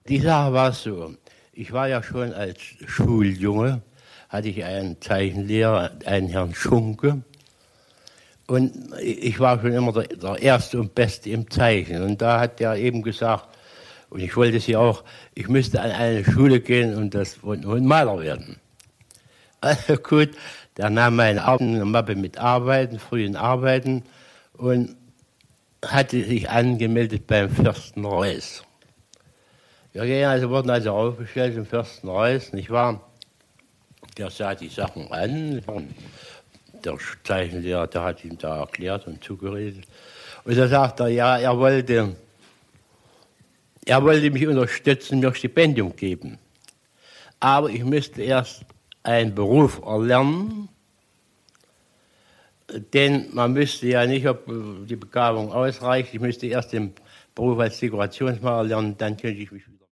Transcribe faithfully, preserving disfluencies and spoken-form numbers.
Die Sache war so, ich war ja schon als Schuljunge, hatte ich einen Zeichenlehrer, einen Herrn Schunke. Und ich war schon immer der, der Erste und Beste im Zeichnen. Und da hat der eben gesagt, und ich wollte sie auch, ich müsste an eine Schule gehen und, das, und, und Maler werden. Also gut, der nahm meine Mappe mit Arbeiten, frühen Arbeiten und hatte sich angemeldet beim Fürsten Reuß. Wir gehen also, wurden also aufgestellt im Fürsten Reuß, nicht wahr? Der sah die Sachen an. Der Zeichenlehrer, der hat ihm da erklärt und zugeredet. Und da sagt er, ja, er wollte, er wollte mich unterstützen, mir Stipendium geben. Aber ich müsste erst einen Beruf erlernen, denn man müsste ja nicht, ob die Begabung ausreicht, ich müsste erst den Beruf als Dekorationsmaler lernen, dann könnte ich mich